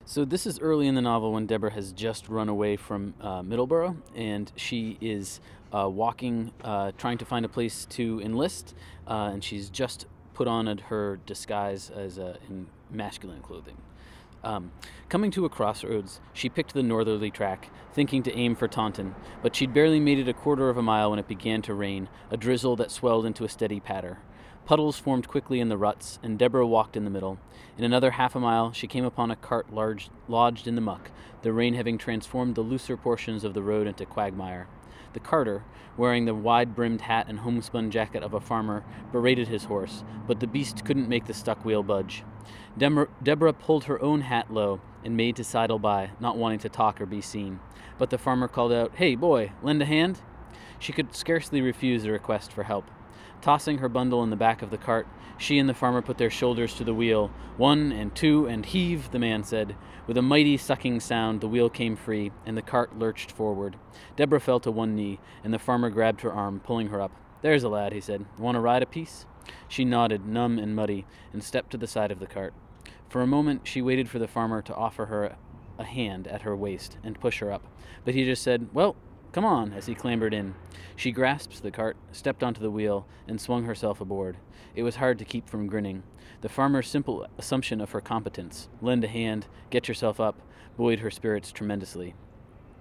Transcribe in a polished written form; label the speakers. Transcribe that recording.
Speaker 1: So this is early in the novel when Deborah has just run away from Middleborough, and she is walking, trying to find a place to enlist, and she's just put on her disguise as in masculine clothing. Coming to a crossroads, she picked the northerly track, thinking to aim for Taunton, but she'd barely made it a quarter of a mile when it began to rain, a drizzle that swelled into a steady patter. Puddles formed quickly in the ruts, and Deborah walked in the middle. In another half a mile, she came upon a cart lodged in the muck, the rain having transformed the looser portions of the road into quagmire. The carter, wearing the wide-brimmed hat and homespun jacket of a farmer, berated his horse, but the beast couldn't make the stuck wheel budge. Deborah pulled her own hat low and made to sidle by, not wanting to talk or be seen. But the farmer called out, "Hey, boy, lend a hand?" She could scarcely refuse the request for help. Tossing her bundle in the back of the cart, she and the farmer put their shoulders to the wheel. "One and two and heave," the man said. With a mighty sucking sound, the wheel came free, and the cart lurched forward. Deborah fell to one knee, and the farmer grabbed her arm, pulling her up. "There's a lad," he said. "Want to ride a piece?" She nodded, numb and muddy, and stepped to the side of the cart. For a moment, she waited for the farmer to offer her a hand at her waist and push her up, but he just said, "Well, come on," as he clambered in. She grasped the cart, stepped onto the wheel, and swung herself aboard. It was hard to keep from grinning. The farmer's simple assumption of her competence, lend a hand, get yourself up, buoyed her spirits tremendously.